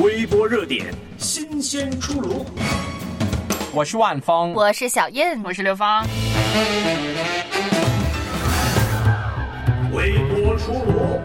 微博热点，新鲜出炉。 我是万峰， 我是小燕， 我是刘芳。 微博出炉。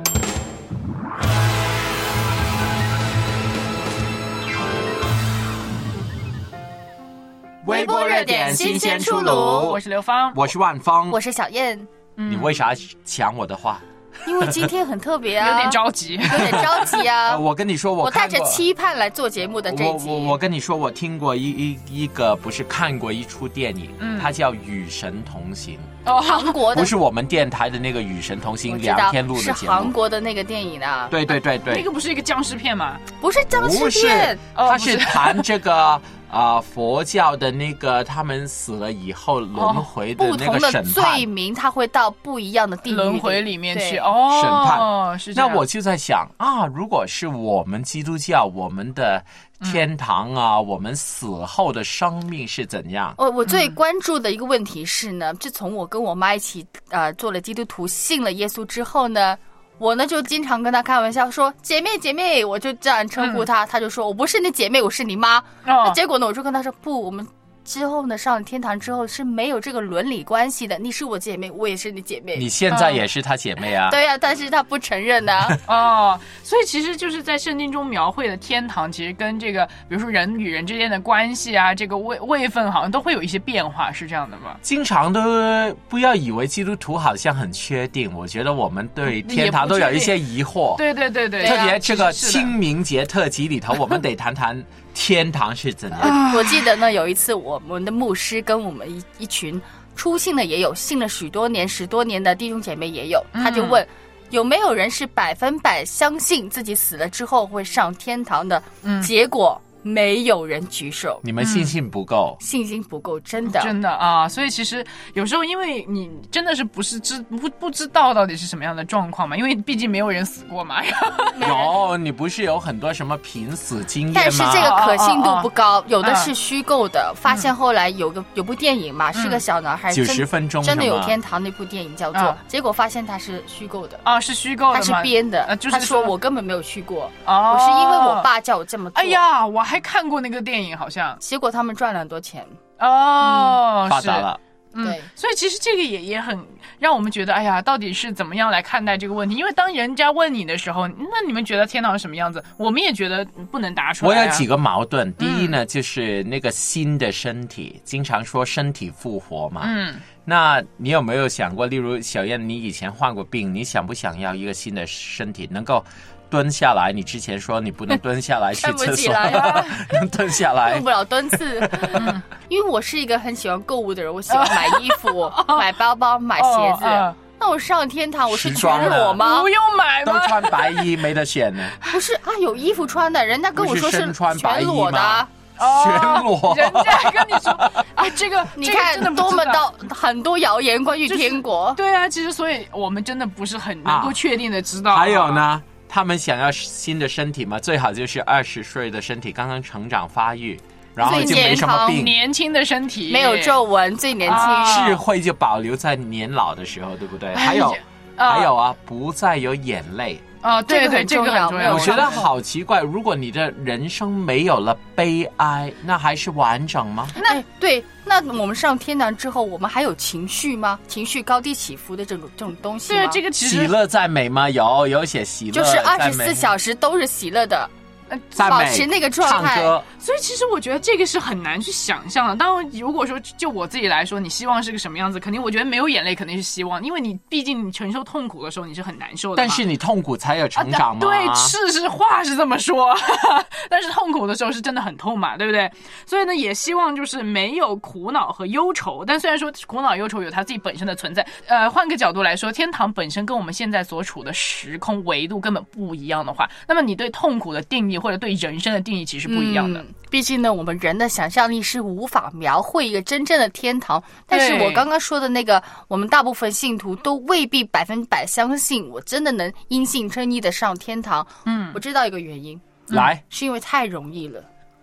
微博热点新鲜出炉。 我是刘芳， 我是万峰， 我是小燕。 你为啥抢我的话？ 因为今天很特别啊， 有点着急， 有点着急啊。 我跟你说， 我带着期盼来做节目的这一集。 我跟你说，我听过一个不是看过一出电影，它叫《与神同行》。 韩国的， 不是我们电台的那个《与神同行》2天录的节目， 是韩国的那个电影啊。 对， 那个不是一个僵尸片吗？ 不是僵尸片， 它是谈这个佛教的那个他们死了以后轮回的那个审判， 不同的罪名，他会到不一样的地狱轮回里面去审判。 是这样。 那我就在想啊，如果是我们基督教，我们的天堂啊，我们死后的生命是怎样？ 我最关注的一个问题是呢，自从我跟我妈一起做了基督徒，信了耶稣之后呢，我呢就经常跟她开玩笑说姐妹，我就这样称呼她，她就说我不是你姐妹，我是你妈。那结果呢，我就跟她说不，我们之后呢，上了天堂之后是没有这个伦理关系的，你是我姐妹，我也是你姐妹。 你现在也是她姐妹啊？ 对啊，但是她不承认呢。 所以其实就是在圣经中描绘的天堂，其实跟这个比如说人与人之间的关系啊，这个位分好像都会有一些变化，是这样的吗？ 经常都不要以为基督徒好像很确定，我觉得我们对天堂都有一些疑惑。 对， 特别这个清明节特辑里头，我们得谈谈天堂是怎样。 我记得呢，有一次我们的牧师跟我们一群初信的也有，信了10多年的弟兄姐妹也有，他就问有没有人是100%相信自己死了之后会上天堂的？结果没有人举手。 你们信心不够， 信心不够，真的啊！所以其实有时候，因为你真的是不知道到底是什么样的状况嘛，因为毕竟没有人死过嘛。 你不是有很多什么濒死经验吗？ 但是这个可信度不高，有的是虚构的。发现后来有部电影嘛，是个小男孩 90分钟真的有天堂，那部电影叫做，结果发现他是虚构的是虚构的吗？ 他是编的。 就是他说我根本没有去过，我是因为我爸叫我这么做。 哎呀，我还看过那个电影，好像结果他们赚了很多钱发达了。 对， 所以其实这个也很让我们觉得，哎呀，到底是怎么样来看待这个问题？因为当人家问你的时候，那你们觉得天堂是什么样子？我们也觉得不能答出来。 我有几个矛盾，第一呢，就是那个新的身体，经常说身体复活嘛。那你有没有想过，例如小燕，你以前患过病，你想不想要一个新的身体，能够蹲下来？你之前说你不能蹲下来去厕所，能蹲下来， 用不了蹲次。因为我是一个很喜欢购物的人，我喜欢买衣服、买包包、买鞋子。那我上天堂，我是全裸吗？ 不用买吗？ 都穿白衣没得选呢。 不是啊，有衣服穿的，人家跟我说是全裸的。 全裸， 人家跟你说这个你看多么的很多谣言关于天国。 对啊，其实所以我们真的不是很能够确定的知道。 还有呢，他们想要新的身体嘛，最好就是20岁的身体，刚刚成长发育，然后就没什么病， 年轻的身体， 没有皱纹，最年轻， 智慧就保留在年老的时候，对不对？还有不再有眼泪。 对，这个很重要。 我觉得好奇怪，如果你的人生没有了悲哀，那还是完整吗？ 对，那我们上天堂之后，我们还有情绪吗？情绪高低起伏的这种东西吗？ 对，这个其实喜乐赞美吗？有写喜乐， 就是24小时都是喜乐的。保持那个状态， 所以其实我觉得这个是很难去想象的。当然，如果说就我自己来说，你希望是个什么样子，肯定我觉得没有眼泪肯定是希望，因为你毕竟你承受痛苦的时候你是很难受的。 但是你痛苦才有成长嘛。 对，是话是这么说，但是痛苦的时候是真的很痛嘛，对不对？所以呢，也希望就是没有苦恼和忧愁。但虽然说苦恼忧愁有它自己本身的存在，换个角度来说，天堂本身跟我们现在所处的时空维度根本不一样的话，那么你对痛苦的定义或者对人生的定义其实不一样的。 毕竟呢，我们人的想象力是无法描绘一个真正的天堂。但是我刚刚说的那个，我们大部分信徒都未必100%相信我真的能因信称义的上天堂。我知道一个原因， 来， 是因为太容易了。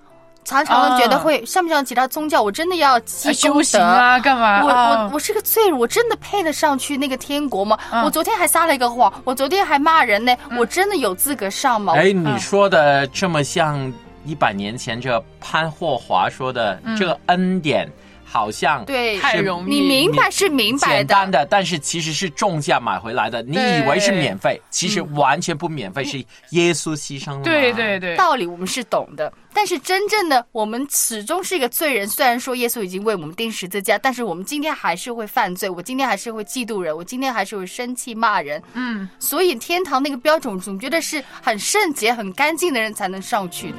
常常觉得会像不像其他宗教，我真的要积功德修行啊，干嘛？ 我是个罪人，我真的配得上去那个天国吗？我昨天还撒了一个谎，我昨天还骂人呢，我真的有资格上吗？ 哎，你说的这么像100年前这潘霍华说的，这个恩典好像对， 太容易， 你明白是明白的， 简单的，但是其实是重价买回来的。你以为是免费，其实完全不免费，是耶稣牺牲了。 对对对， 道理我们是懂的，但是真正的我们始终是一个罪人。虽然说耶稣已经为我们钉十字架，但是我们今天还是会犯罪，我今天还是会嫉妒人，我今天还是会生气骂人。所以天堂那个标准总觉得是很圣洁很干净的人才能上去。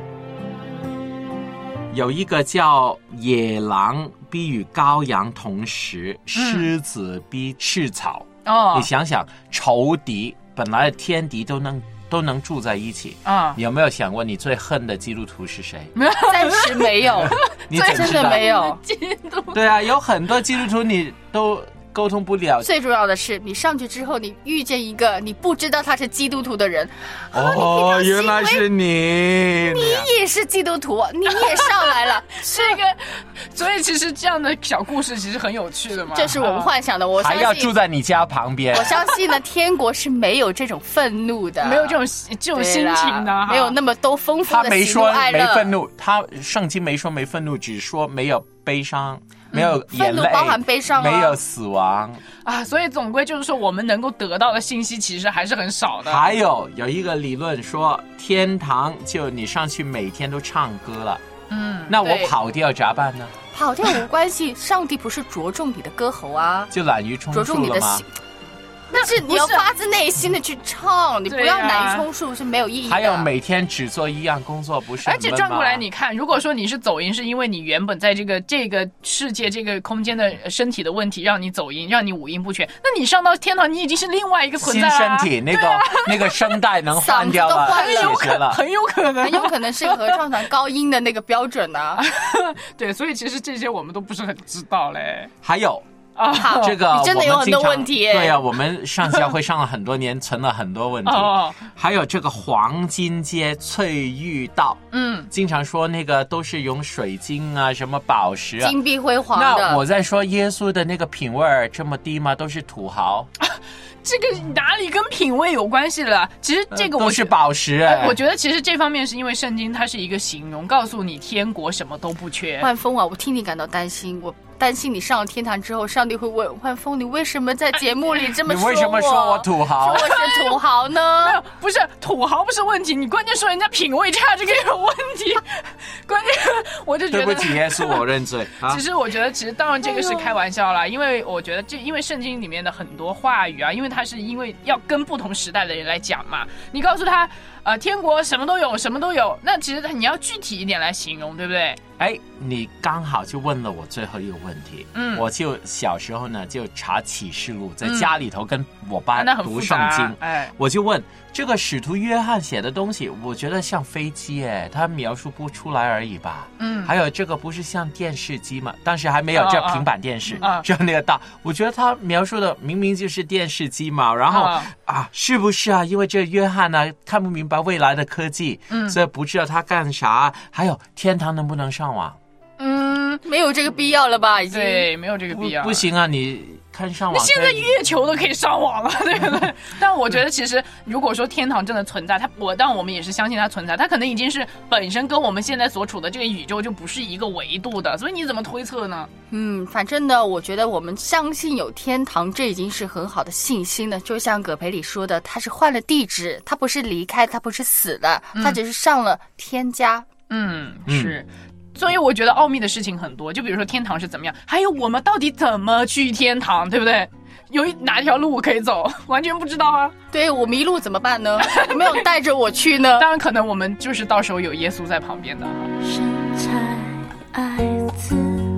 有一个叫野狼必与羔羊同食，狮子必吃草。你想想，仇敌本来天敌都能住在一起你有没有想过你最恨的基督徒是谁？ 暂时没有， 你怎真的没有。 对啊，有很多基督徒你都沟通不了。 最重要的是，你上去之后，你遇见一个你不知道他是基督徒的人， 原来是你也是基督徒，你也上来了。 这个，所以其实这样的小故事其实很有趣的嘛。 这是我们幻想的，我相信还要住在你家旁边。 我相信呢，天国是没有这种愤怒的， 没有这种心情的， 没有那么多丰富的喜怒哀乐。 他没说没愤怒，圣经没说没愤怒，只说没有悲伤。没有眼泪， 愤怒包含悲伤没有死亡所以总归就是说，我们能够得到的信息其实还是很少的。 还有一个理论说，天堂就你上去每天都唱歌了，那我跑掉咋办呢？ 跑掉无关系，上帝不是着重你的歌喉啊， 就滥竽充数了吗？ 但是你要发自内心的去唱，你不要滥竽充数是没有意义的。 还有每天只做一样工作，不是？ 而且转过来你看，如果说你是走音，是因为你原本在这个世界这个空间的身体的问题让你走音，让你五音不全，那你上到天堂，你已经是另外一个存在了。 新身体那个声带能换掉了， 很有可能是合唱团高音的那个标准啊。 对，所以其实这些我们都不是很知道嘞。 还有。这个你真的有很多问题。 对啊，我们上教会上了很多年，存了很多问题。还有这个黄金街翠玉道，经常说那个都是用水晶啊，什么宝石啊， 金碧辉煌的。 那我在说耶稣的那个品味这么低吗？都是土豪。 这个哪里跟品味有关系了？其实这个都是宝石。 我觉得其实这方面是因为圣经它是一个形容，告诉你天国什么都不缺。 万峰啊，我替你感到担心，我担心你上了天堂之后，上帝会问万峰，你为什么在节目里这么说我？ 你为什么说我土豪？ 说我是土豪呢？ 不是土豪不是问题，你关键说人家品味差，这个有问题。关键我就觉得对不起耶稣，我认罪。 其实我觉得，其实当然这个是开玩笑啦，因为我觉得因为圣经里面的很多话语啊，因为它是因为要跟不同时代的人来讲嘛，你告诉他天国什么都有，什么都有，那其实你要具体一点来形容，对不对？ 哎，你刚好就问了我最后一个问题。我就小时候呢就查启示录，在家里头跟我爸读圣经，我就问这个使徒约翰写的东西，我觉得像飞机他描述不出来而已吧。还有这个不是像电视机吗？当时还没有这平板电视，只有那个大，我觉得他描述的明明就是电视机嘛。然后是不是啊？因为这约翰呢看不明白未来的科技，所以不知道他干啥。还有天堂能不能上网？ 没有这个必要了吧？已经对，没有这个必要。 不行啊，你看上网， 你现在月球都可以上网了，对不对？但我觉得其实如果说天堂真的存在，当然我们也是相信它存在，它可能已经是本身跟我们现在所处的这个宇宙就不是一个维度的，所以你怎么推测呢？ 反正呢，我觉得我们相信有天堂，这已经是很好的信心了。就像葛培里说的，他是换了地址，他不是离开，他不是死了，他只是上了天家。 是。所以我觉得奥秘的事情很多，就比如说天堂是怎么样，还有我们到底怎么去天堂，对不对？有哪条路可以走，完全不知道啊。 对，我迷路怎么办呢？有没有带着我去呢？ 当然可能我们就是到时候有耶稣在旁边的。 生产爱子，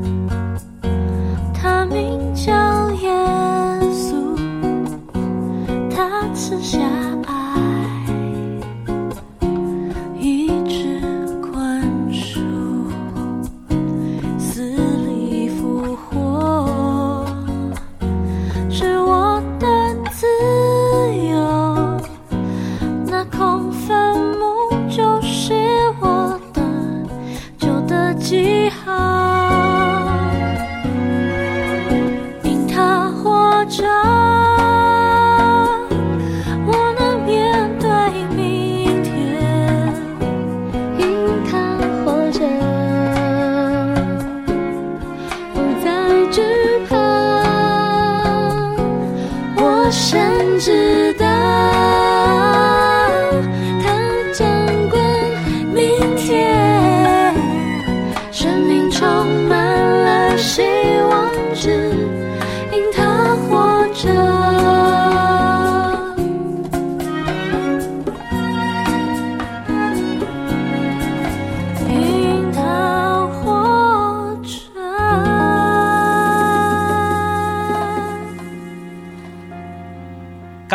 他名叫耶稣，他赐下爱，一直灌输，死里复活，是我的自由，那空坟墓就是我的救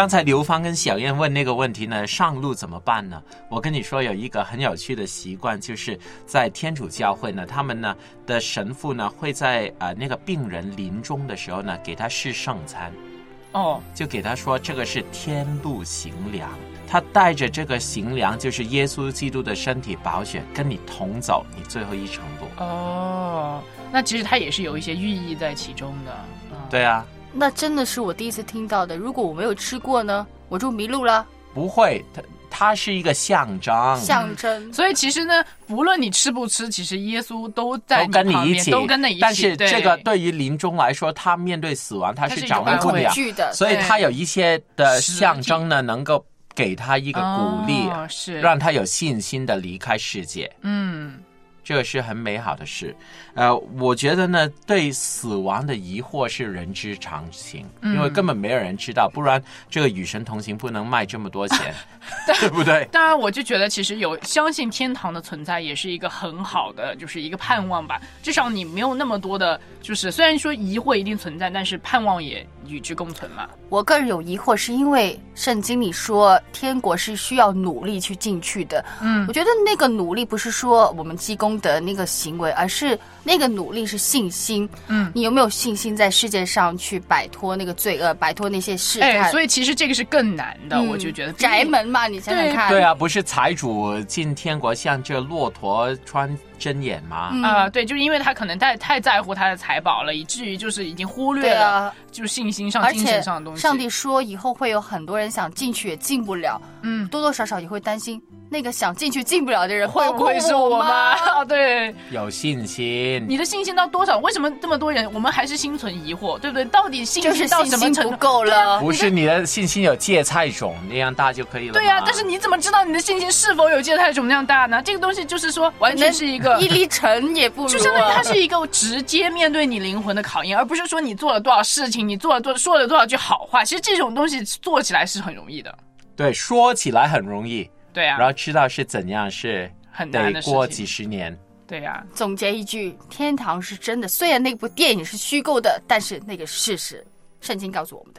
刚才刘芳跟小燕问那个问题呢，上路怎么办呢？我跟你说有一个很有趣的习惯，就是在天主教会呢，他们呢的神父呢会在那个病人临终的时候呢，给他试圣餐。就给他说这个是天路行粮，他带着这个行粮，就是耶稣基督的身体宝血，跟你同走你最后一程路。 那其实它也是有一些寓意在其中的。 对啊， 那真的是我第一次听到的。如果我没有吃过呢，我就迷路了。 不会，它是一个象征。 所以其实呢，不论你吃不吃，其实耶稣都在跟你一起， 都跟你一起。 但是这个对于临终来说，他面对死亡，他是掌握不了的， 所以他有一些的象征呢，能够给他一个鼓励，让他有信心的离开世界。这个是很美好的事。我觉得呢，对死亡的疑惑是人之常情，因为根本没有人知道，不然这个与神同行不能卖这么多钱，对不对？ 当然，我就觉得其实有相信天堂的存在，也是一个很好的，就是一个盼望吧。至少你没有那么多的，就是虽然说疑惑一定存在，但是盼望也与之共存嘛。 我个人有疑惑，是因为圣经里说天国是需要努力去进去的。我觉得那个努力不是说我们积功德那个行为，而是那个努力是信心。你有没有信心在世界上去摆脱那个罪恶，摆脱那些试探？ 所以其实这个是更难的，我就觉得宅门嘛，你想想看。 对啊，不是财主进天国像这骆驼穿针眼吗？ 对，就是因为他可能太在乎他的财宝了，以至于就是已经忽略了就是信心上、精神上的东西。 上帝说以后会有很多人想进去也进不了，多多少少也会担心那个想进去进不了的人会不会是我吗？对， 有信心。 你的信心到多少？为什么这么多人我们还是心存疑惑，对不对？到底信心到什么程度不够了？ 不是你的信心有芥菜种那样大就可以了吗？ 对但是你怎么知道你的信心是否有芥菜种那样大呢？这个东西就是说完全是一个一粒尘也不如， 就相当于它是一个直接面对你灵魂的考验，而不是说你做了多少事情，你说了多少句好话。其实这种东西做起来是很容易的。 对，说起来很容易。 对啊， 然后知道是怎样是很难的事情， 得过几十年。 对啊， 总结一句，天堂是真的，虽然那部电影是虚构的，但是那个事实，圣经告诉我们的。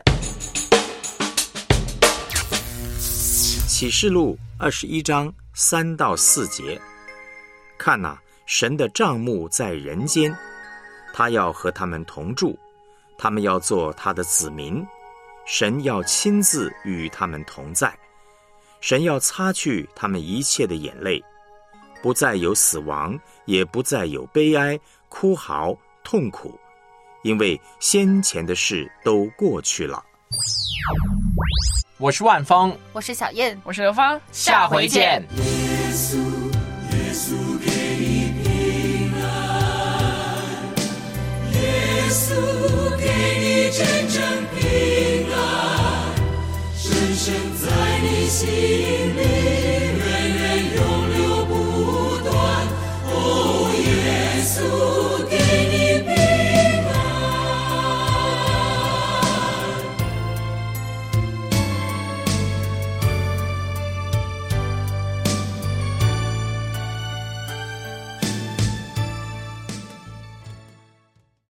启示录21章3到4节，看哪，神的帐幕在人间，他要和他们同住，他们要做他的子民，神要亲自与他们同在，神要擦去他们一切的眼泪，不再有死亡，也不再有悲哀、哭嚎、痛苦，因为先前的事都过去了。 我是万峰， 我是小燕， 我是刘芳， 下回见。 耶稣给你平安，耶稣给你真正平安，深深在你心里，源源永流不断。哦，耶稣。